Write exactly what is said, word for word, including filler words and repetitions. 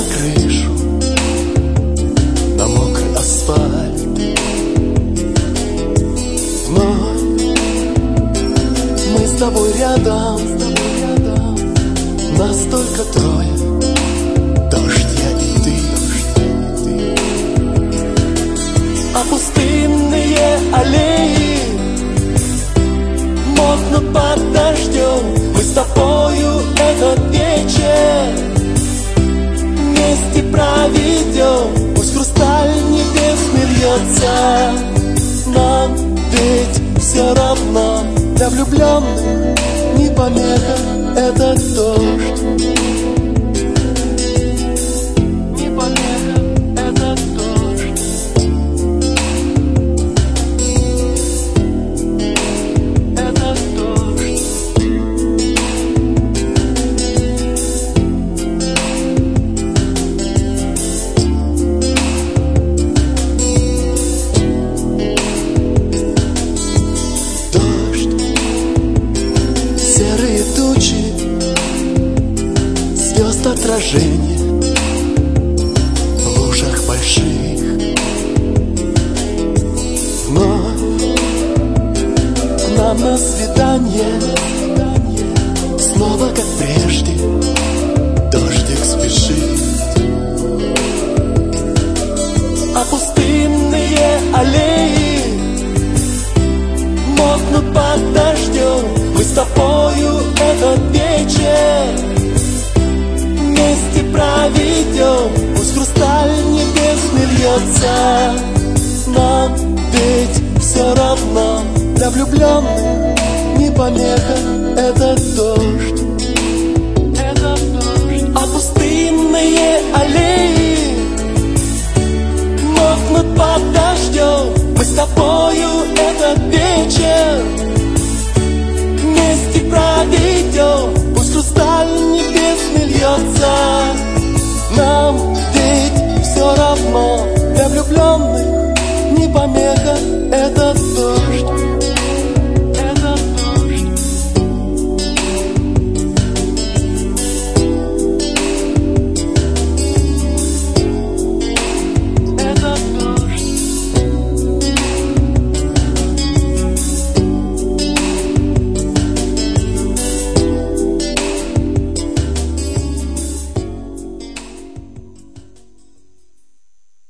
крышу, на мокрый асфальт. Вновь мы с тобой рядом, с тобой рядом. Нас только трое, дождь, я и ты, а пустынные аллеи мокнут под дождем. Мы с тобою этот вечер вместе проведем. Пусть хрусталь небесный льется, нам ведь все равно. Для влюбленных не помеха этот дождь. Не помеха этот дождь. Этот дождь. Дождь, серые тучи, звезд отражение в лужах больших. Вновь к нам на свидание, снова как прежде дождик спешит. А пустынные аллеи мокнут под дождем. Мы с тобою этот вечер вместе проведем. Пусть хрусталь небесный льется, нам ведь все равно. Для влюбленных не помеха это